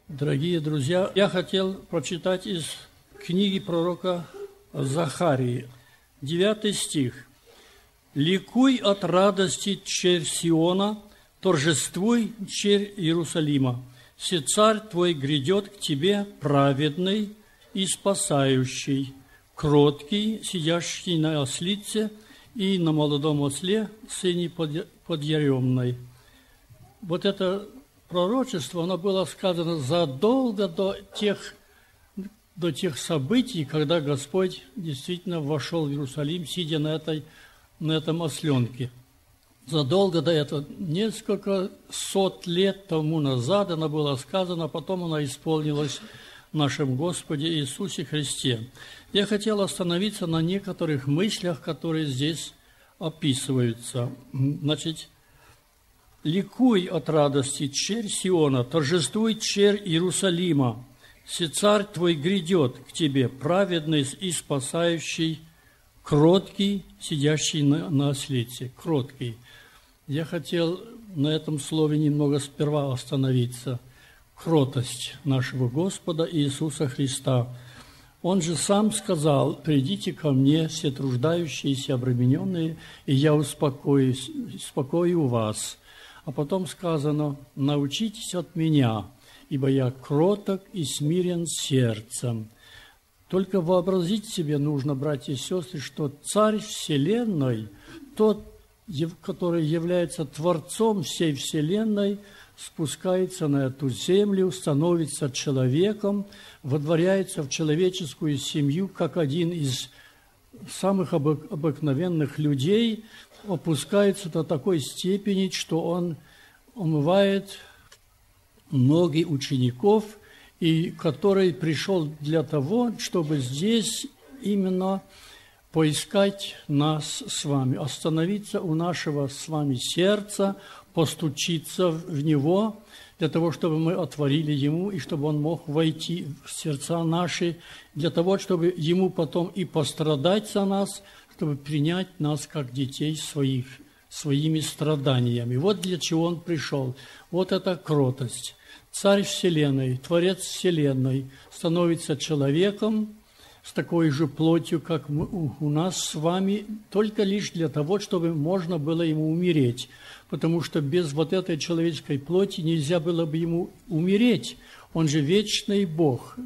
Дорогие друзья, я хотел прочитать из книги пророка Захарии, 9 стих. «Ликуй от радости, черь Сиона, торжествуй, черь Иерусалима. Се царь твой грядет к тебе, праведный и спасающий, кроткий, сидящий на ослице и на молодом осле, сыне подъяремной». Вот это пророчество, оно было сказано задолго до тех событий, когда Господь действительно вошел в Иерусалим, сидя на этом осленке. Задолго до этого, несколько сот лет тому назад оно было сказано, потом оно исполнилось в нашем Господе Иисусе Христе. Я хотел остановиться на некоторых мыслях, которые здесь описываются. Значит, «Ликуй от радости, черь Сиона, торжествуй, черь Иерусалима. Се царь твой грядет к тебе, праведный и спасающий, кроткий, сидящий на ослице». Кроткий. Я хотел на этом слове немного сперва остановиться. Кротость нашего Господа Иисуса Христа. Он же сам сказал: «Придите ко мне, все труждающиеся, обремененные, и я успокою вас». А потом сказано: «Научитесь от меня, ибо я кроток и смирен сердцем». Только вообразить себе нужно, братья и сестры, что Царь Вселенной, тот, который является Творцом всей Вселенной, спускается на эту землю, становится человеком, водворяется в человеческую семью, как один из самых обыкновенных людей, опускается до такой степени, что он омывает ноги учеников, и который пришел для того, чтобы здесь именно поискать нас с вами, остановиться у нашего с вами сердца, постучиться в него, для того, чтобы мы отворили ему, и чтобы он мог войти в сердца наши, для того, чтобы ему потом и пострадать за нас, чтобы принять нас как детей своих, своими страданиями. Вот для чего он пришел. Вот эта кротость. Царь Вселенной, Творец Вселенной становится человеком с такой же плотью, как у нас с вами, только лишь для того, чтобы можно было ему умереть. Потому что без вот этой человеческой плоти нельзя было бы ему умереть. Он же вечный Бог,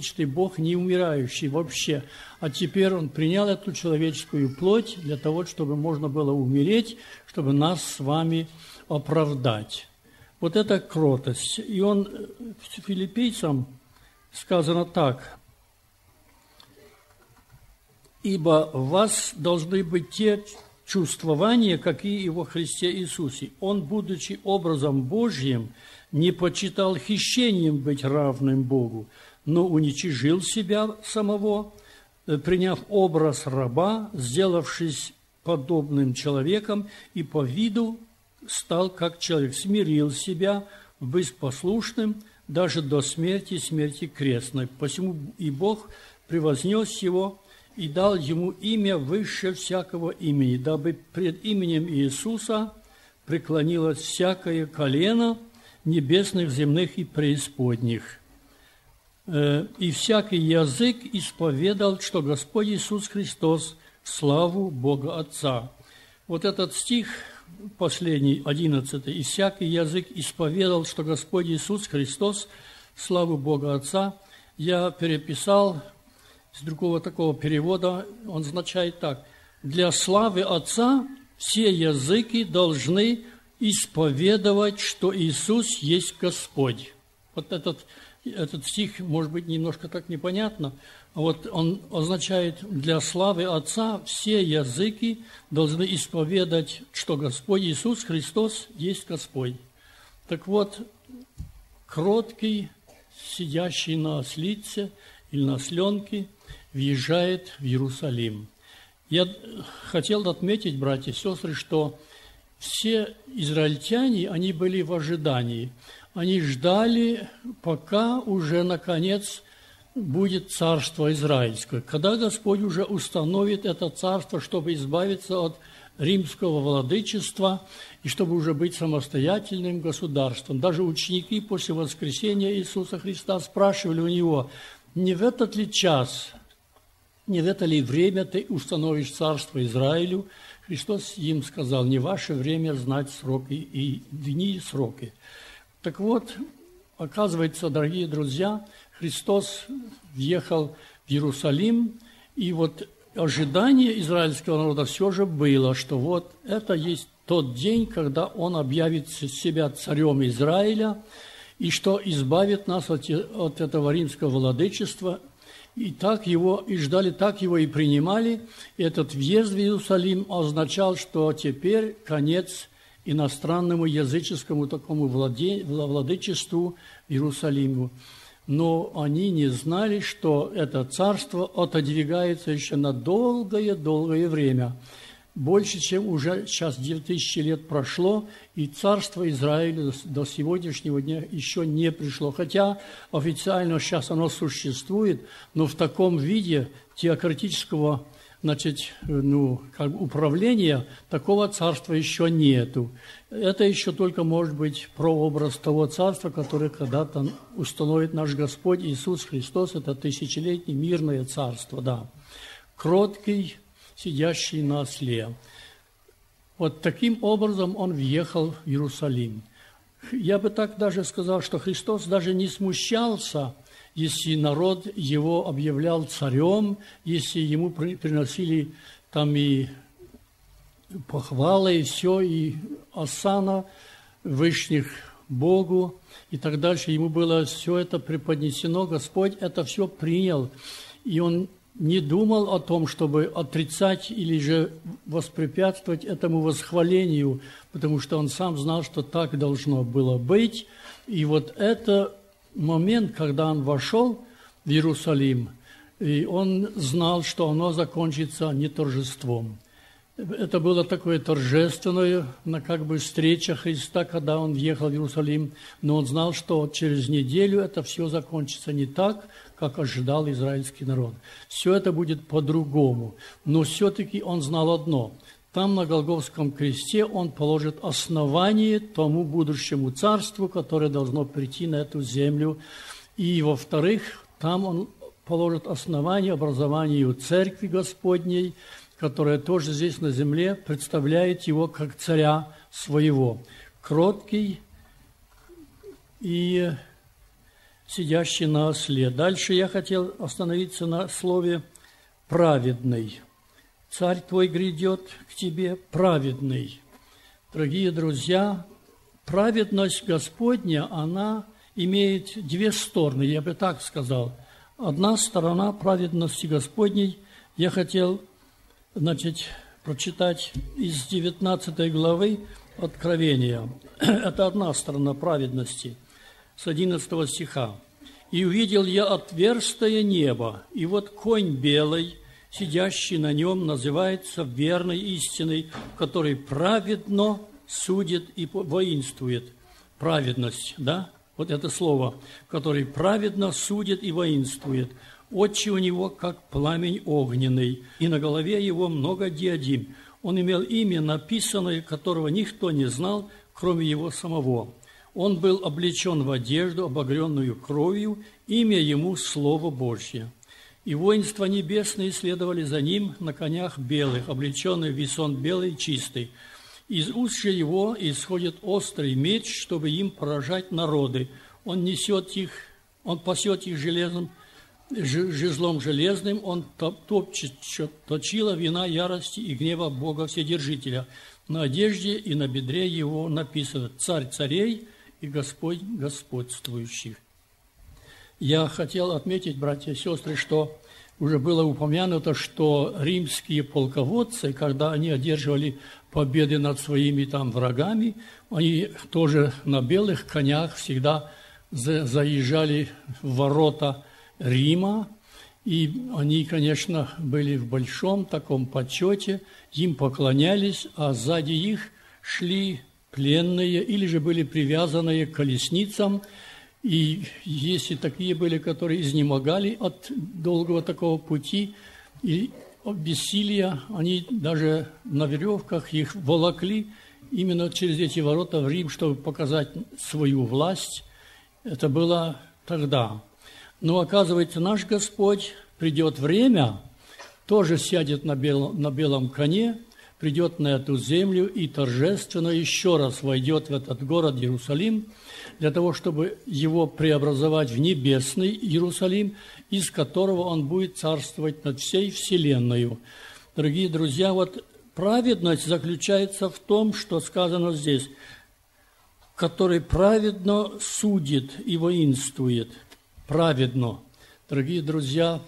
не умирающий вообще. А теперь он принял эту человеческую плоть для того, чтобы можно было умереть, чтобы нас с вами оправдать. Вот это кротость. И он филиппийцам сказано так: «Ибо в вас должны быть те чувствования, какие и во Христе Иисусе. Он, будучи образом Божьим, не почитал хищением быть равным Богу, но уничижил себя самого, приняв образ раба, сделавшись подобным человеком, и по виду стал как человек, смирил себя, быть послушным даже до смерти крестной. Посему и Бог превознес его и дал ему имя выше всякого имени, дабы пред именем Иисуса преклонилось всякое колено небесных, земных и преисподних. И всякий язык исповедал, что Господь Иисус Христос в славу Бога Отца». Вот этот стих, последний, 11. «И всякий язык исповедал, что Господь Иисус Христос в славу Бога Отца». Я переписал с другого такого перевода, он означает так: «Для славы Отца все языки должны исповедовать, что Иисус есть Господь». Вот этот стих, может быть, немножко так непонятно, а вот он означает: для славы Отца все языки должны исповедать, что Господь Иисус Христос есть Господь. Так вот, кроткий, сидящий на ослице или на осленке, въезжает в Иерусалим. Я хотел отметить, братья и сестры, что все израильтяне, они были в ожидании. Они ждали, пока уже, наконец, будет царство израильское. Когда Господь уже установит это царство, чтобы избавиться от римского владычества и чтобы уже быть самостоятельным государством. Даже ученики после воскресения Иисуса Христа спрашивали у Него, не в этот ли час, не в это ли время ты установишь царство Израилю? Христос им сказал, не ваше время знать сроки и дни и сроки. Так вот, оказывается, дорогие друзья, Христос въехал в Иерусалим, и вот ожидание израильского народа все же было, что вот это есть тот день, когда Он объявит себя царем Израиля, и что избавит нас от этого римского владычества. И так его и ждали, так его и принимали. И этот въезд в Иерусалим означал, что теперь конец иностранному языческому такому владычеству Иерусалиму. Но они не знали, что это царство отодвигается еще на долгое-долгое время. Больше, чем уже сейчас 2000 лет прошло, и царство Израиля до сегодняшнего дня еще не пришло. Хотя официально сейчас оно существует, но в таком виде теократического, управления такого царства еще нету. Это еще только может быть прообраз того царства, которое когда-то установит наш Господь Иисус Христос. Это тысячелетнее мирное царство, да. Кроткий, сидящий на осле. Вот таким образом он въехал в Иерусалим. Я бы так даже сказал, что Христос даже не смущался, если народ его объявлял царем, если ему приносили там и похвалы, и все, и осана вышних Богу, и так дальше. Ему было все это преподнесено, Господь это все принял, и он не думал о том, чтобы отрицать или же воспрепятствовать этому восхвалению, потому что он сам знал, что так должно было быть. И вот это момент, когда он вошел в Иерусалим, и он знал, что оно закончится не торжеством. Это было такое торжественное, встреча Христа, когда он въехал в Иерусалим, но он знал, что через неделю это все закончится не так, как ожидал израильский народ. Все это будет по-другому. Но все-таки он знал одно. Там на Голгофском кресте он положит основание тому будущему царству, которое должно прийти на эту землю. И, во-вторых, там он положит основание образованию Церкви Господней, которая тоже здесь на земле представляет его как царя своего. Кроткий и сидящий на осле. Дальше я хотел остановиться на слове «праведный». Царь твой грядет к тебе праведный. Дорогие друзья, праведность Господня, она имеет две стороны, я бы так сказал. Одна сторона праведности Господней я хотел прочитать из 19 главы Откровения. Это одна сторона праведности, с 11 стиха. «И увидел я отверстие небо, и вот конь белый, сидящий на нем, называется верной истиной, который праведно судит и воинствует». Праведность, да? Вот это слово, который праведно судит и воинствует. Очи у него, как пламень огненный, и на голове его много диадим. Он имел имя, написанное, которого никто не знал, кроме его самого. Он был облечен в одежду, обогренную кровью, имя ему Слово Божье. И воинства небесные следовали за ним на конях белых, облеченные в весон белый чистый. Из уст же его исходит острый меч, чтобы им поражать народы. Он пасет их жезлом железным, он топчет точила вина ярости и гнева Бога Вседержителя. На одежде и на бедре его написано «Царь царей и Господь господствующих». Я хотел отметить, братья и сестры, что уже было упомянуто, что римские полководцы, когда они одерживали победы над своими врагами, они тоже на белых конях всегда заезжали в ворота Рима, и они, конечно, были в большом таком почете, им поклонялись, а сзади их шли пленные или же были привязанные к колесницам, и если такие были, которые изнемогали от долгого такого пути, и бессилия, они даже на веревках их волокли именно через эти ворота в Рим, чтобы показать свою власть. Это было тогда. Но, оказывается, наш Господь, придет время, тоже сядет на белом коне, придет на эту землю и торжественно еще раз войдет в этот город Иерусалим, для того, чтобы его преобразовать в небесный Иерусалим, из которого он будет царствовать над всей вселенной. Дорогие друзья, вот праведность заключается в том, что сказано здесь, который праведно судит и воинствует. Праведно. Дорогие друзья,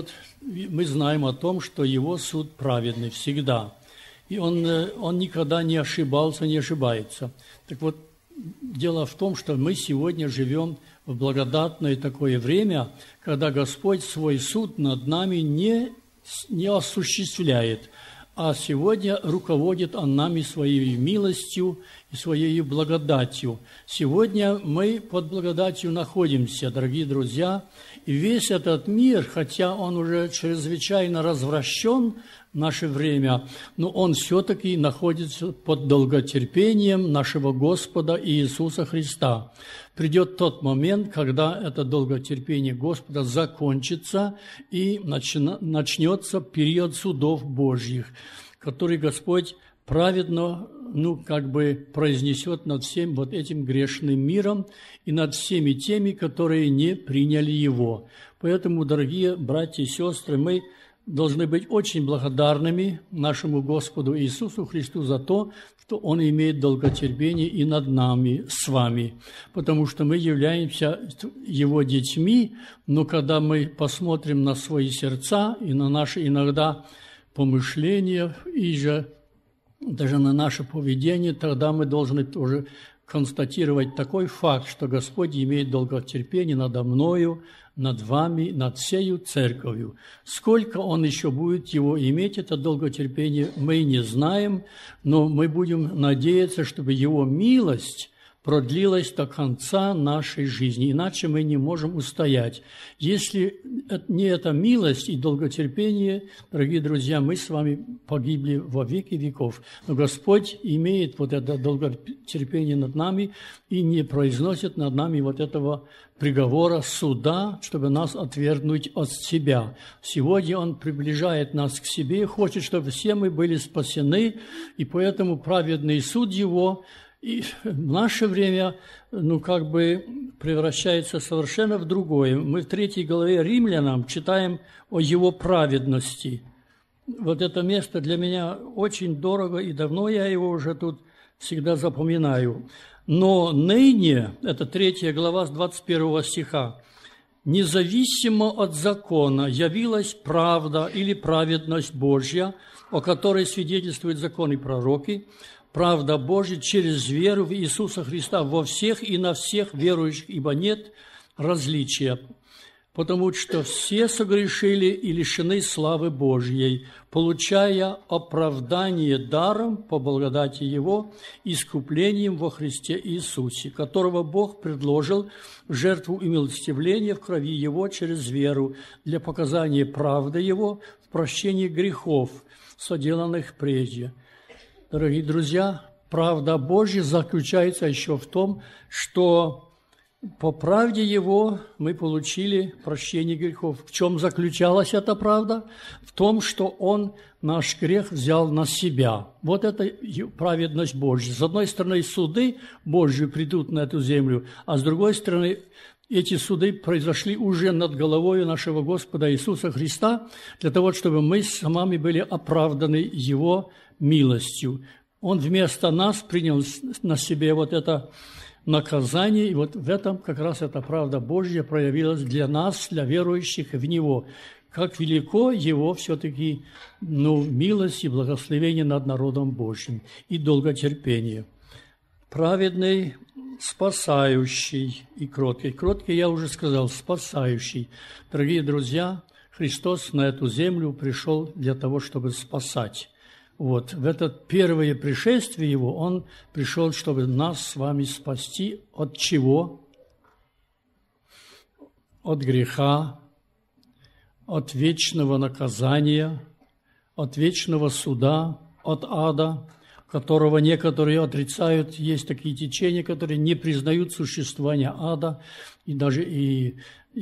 мы знаем о том, что его суд праведный всегда. И он никогда не ошибался, не ошибается. Так вот, дело в том, что мы сегодня живем в благодатное такое время, когда Господь свой суд над нами не осуществляет, а сегодня руководит Он нами Своей милостью и Своей благодатью. Сегодня мы под благодатью находимся, дорогие друзья, и весь этот мир, хотя он уже чрезвычайно развращен в наше время, но он все-таки находится под долготерпением нашего Господа Иисуса Христа. Придет тот момент, когда это долготерпение Господа закончится и начнется период судов Божьих, который Господь праведно, произнесет над всем вот этим грешным миром и над всеми теми, которые не приняли Его. Поэтому, дорогие братья и сестры, мы должны быть очень благодарными нашему Господу Иисусу Христу за то, что Он имеет долготерпение и над нами, с вами, потому что мы являемся Его детьми, но когда мы посмотрим на свои сердца и на наши иногда помышления, и же даже на наше поведение, тогда мы должны тоже констатировать такой факт, что Господь имеет долготерпение надо мною, над вами, над всею церковью. Сколько Он еще будет его иметь, это долготерпение, мы не знаем, но мы будем надеяться, чтобы Его милость продлилась до конца нашей жизни, иначе мы не можем устоять. Если не эта милость и долготерпение, дорогие друзья, мы с вами погибли во веки веков. Но Господь имеет вот это долготерпение над нами и не произносит над нами вот этого приговора суда, чтобы нас отвергнуть от себя. Сегодня Он приближает нас к себе, хочет, чтобы все мы были спасены, и поэтому праведный суд Его и в наше время, превращается совершенно в другое. Мы в 3 главе Римлянам читаем о Его праведности. Вот это место для меня очень дорого, и давно я его уже тут всегда запоминаю. Но ныне, это 3 глава с 21 стиха, независимо от закона явилась правда или праведность Божья, о которой свидетельствуют законы и пророки, правда Божья через веру в Иисуса Христа во всех и на всех верующих, ибо нет различия, потому что все согрешили и лишены славы Божьей, получая оправдание даром по благодати Его, искуплением во Христе Иисусе, которого Бог предложил в жертву умилостивления в крови Его через веру для показания правды Его в прощении грехов, соделанных прежде. Дорогие друзья, правда Божья заключается еще в том, что по правде Его мы получили прощение грехов. В чем заключалась эта правда? В том, что Он наш грех взял на себя. Вот это праведность Божья. С одной стороны, суды Божьи придут на эту землю, а с другой стороны, эти суды произошли уже над головой нашего Господа Иисуса Христа, для того, чтобы мы с вами были оправданы Его милостью. Он вместо нас принял на себе вот это наказание, и вот в этом как раз эта правда Божья проявилась для нас, для верующих в Него. Как велико Его все-таки милость и благословение над народом Божьим и долготерпение. Праведный, спасающий и кроткий. Кроткий, я уже сказал, спасающий. Дорогие друзья, Христос на эту землю пришел для того, чтобы спасать. Вот, в это первое пришествие Его Он пришел, чтобы нас с вами спасти от чего? От греха, от вечного наказания, от вечного суда, от ада, которого некоторые отрицают. Есть такие течения, которые не признают существования ада и даже и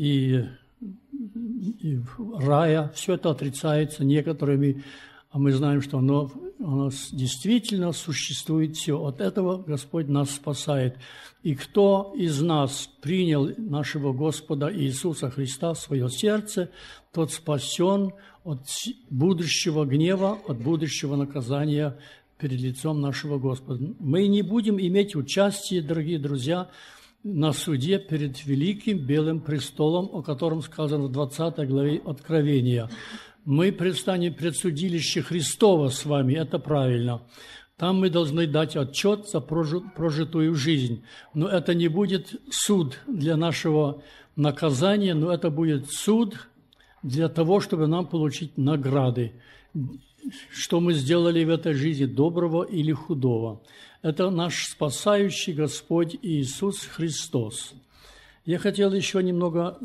рая. Все это отрицается некоторыми, а мы знаем, что оно действительно существует все. От этого Господь нас спасает. И кто из нас принял нашего Господа Иисуса Христа в свое сердце, тот спасен от будущего гнева, от будущего наказания перед лицом нашего Господа. Мы не будем иметь участие, дорогие друзья, на суде перед великим белым престолом, о котором сказано в 20 главе Откровения. Мы предстанем пред судилище Христова с вами, это правильно. Там мы должны дать отчет за прожитую жизнь. Но это не будет суд для нашего наказания, но это будет суд для того, чтобы нам получить награды. Что мы сделали в этой жизни, доброго или худого. Это наш спасающий Господь Иисус Христос. Я хотел еще немного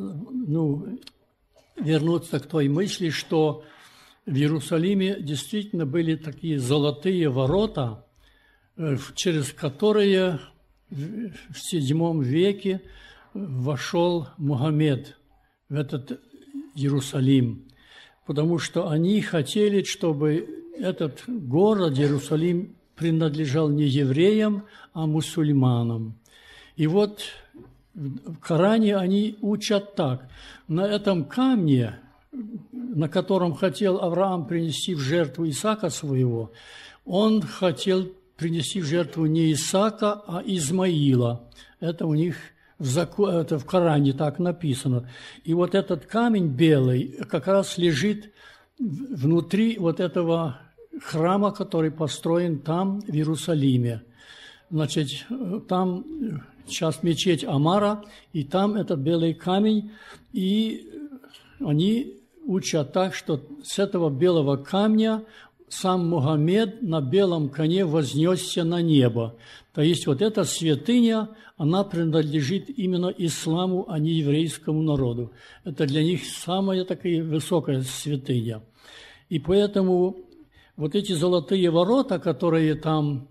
вернуться к той мысли, что в Иерусалиме действительно были такие золотые ворота, через которые в VII веке вошел Мухаммед в этот Иерусалим, потому что они хотели, чтобы этот город Иерусалим принадлежал не евреям, а мусульманам. И вот в Коране они учат так. На этом камне, на котором хотел Авраам принести в жертву Исаака своего, он хотел принести в жертву не Исаака, а Измаила. Это у них это в Коране так написано. И вот этот камень белый как раз лежит внутри вот этого храма, который построен там, в Иерусалиме. Значит, там сейчас мечеть Амара, и там этот белый камень, и они учат так, что с этого белого камня сам Мухаммед на белом коне вознесся на небо. То есть вот эта святыня, она принадлежит именно исламу, а не еврейскому народу. Это для них самая такая высокая святыня. И поэтому вот эти золотые ворота, которые там,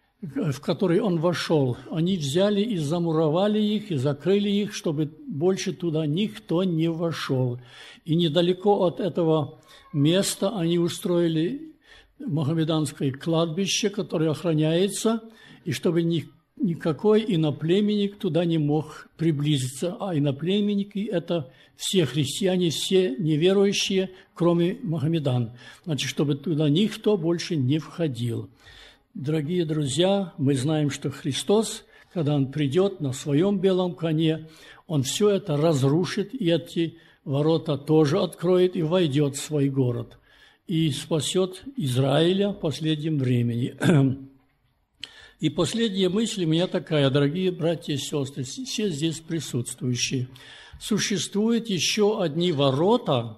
в которые он вошел, они взяли и замуровали их, и закрыли их, чтобы больше туда никто не вошел. И недалеко от этого места они устроили мухаммеданское кладбище, которое охраняется, и чтобы никакой иноплеменник туда не мог приблизиться. А иноплеменники – это все христиане, все неверующие, кроме мухаммедан. Значит, чтобы туда никто больше не входил. Дорогие друзья, мы знаем, что Христос, когда Он придет на своем белом коне, Он все это разрушит, и эти ворота тоже откроет, и войдет в свой город, и спасет Израиля в последнем времени. И последняя мысль у меня такая, дорогие братья и сестры, все здесь присутствующие. Существуют еще одни ворота,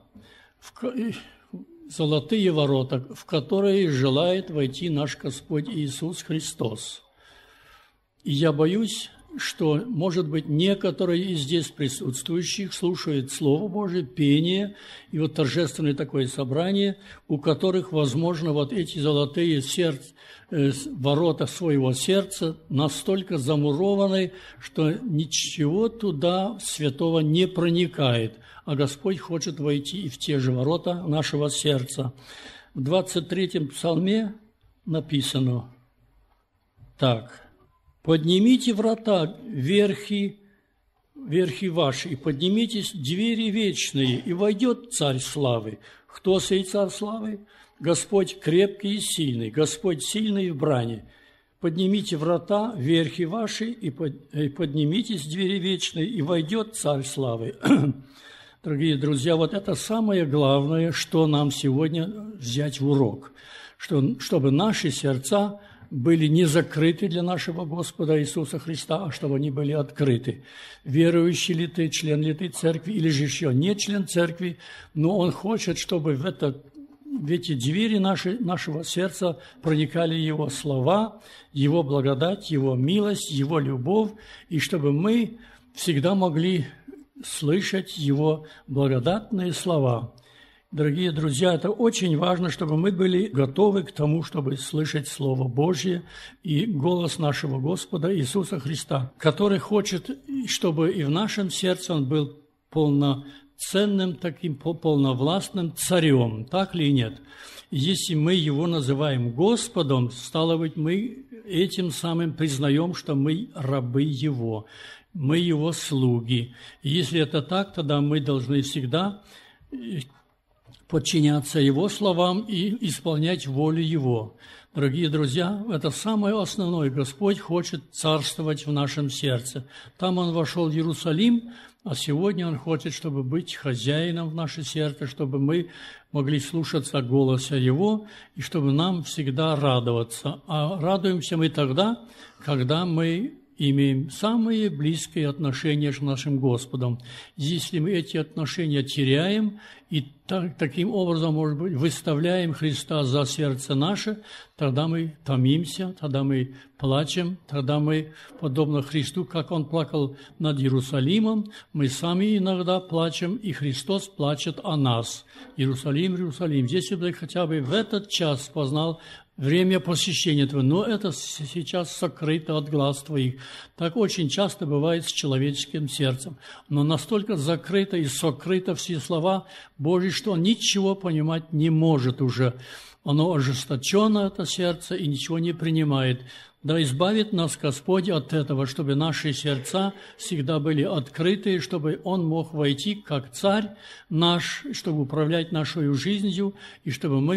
золотые ворота, в которые желает войти наш Господь Иисус Христос. И я боюсь, что, может быть, некоторые из здесь присутствующих слушают Слово Божие, пение и вот торжественное такое собрание, у которых, возможно, вот эти золотые ворота своего сердца настолько замурованы, что ничего туда святого не проникает, а Господь хочет войти и в те же ворота нашего сердца. В 23-м псалме написано так: «Поднимите врата, верхи ваши, и поднимитесь двери вечные, и войдет Царь славы». Кто сей Царь славы? Господь крепкий и сильный, Господь сильный в брани. Поднимите врата, верхи ваши, и поднимитесь двери вечные, и войдет Царь славы. Дорогие друзья, вот это самое главное, что нам сегодня взять в урок, чтобы наши сердца были не закрыты для нашего Господа Иисуса Христа, а чтобы они были открыты. Верующий ли ты, член ли ты церкви, или же еще не член церкви, но Он хочет, чтобы в эти двери нашего сердца проникали Его слова, Его благодать, Его милость, Его любовь, и чтобы мы всегда могли слышать Его благодатные слова. Дорогие друзья, это очень важно, чтобы мы были готовы к тому, чтобы слышать Слово Божье и голос нашего Господа Иисуса Христа, который хочет, чтобы и в нашем сердце Он был полноценным, таким полновластным царем, так ли и нет? Если мы Его называем Господом, стало быть, мы этим самым признаем, что мы рабы Его, мы Его слуги. И если это так, тогда мы должны всегда подчиняться Его словам и исполнять волю Его. Дорогие друзья, это самое основное. Господь хочет царствовать в нашем сердце. Там Он вошел в Иерусалим, а сегодня Он хочет, чтобы быть хозяином в наше сердце, чтобы мы могли слушаться голоса Его, и чтобы нам всегда радоваться. А радуемся мы тогда, когда мы имеем самые близкие отношения с нашим Господом. Если мы эти отношения теряем и таким образом, может быть, выставляем Христа за сердце наше, тогда мы томимся, тогда мы плачем, тогда мы, подобно Христу, как Он плакал над Иерусалимом, мы сами иногда плачем, и Христос плачет о нас. Иерусалим, Иерусалим, если бы хотя бы в этот час познал время посещения Твоего, но это сейчас сокрыто от глаз Твоих. Так очень часто бывает с человеческим сердцем. Но настолько закрыто и сокрыто все слова Божьи, что он ничего понимать не может уже. Оно ожесточено, это сердце, и ничего не принимает. Да избавит нас Господь от этого, чтобы наши сердца всегда были открыты, чтобы Он мог войти как Царь наш, чтобы управлять нашей жизнью, и чтобы мы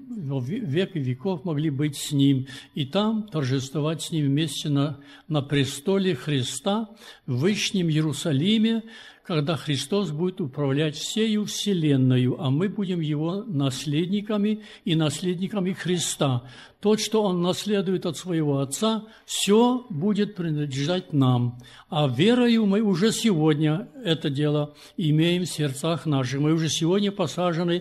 в веки веков могли быть с Ним, и там торжествовать с Ним вместе на престоле Христа в Вышнем Иерусалиме, когда Христос будет управлять всею вселенную, а мы будем Его наследниками и наследниками Христа. То, что Он наследует от своего Отца, все будет принадлежать нам. А верою мы уже сегодня это дело имеем в сердцах наших. Мы уже сегодня посажены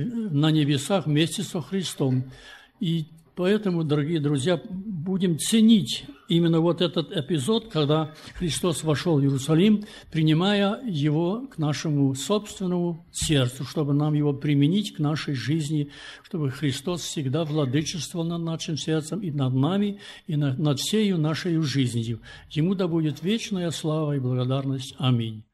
на небесах вместе со Христом. И поэтому, дорогие друзья, будем ценить именно вот этот эпизод, когда Христос вошел в Иерусалим, принимая его к нашему собственному сердцу, чтобы нам его применить к нашей жизни, чтобы Христос всегда владычествовал над нашим сердцем и над нами, и над всею нашей жизнью. Ему да будет вечная слава и благодарность. Аминь.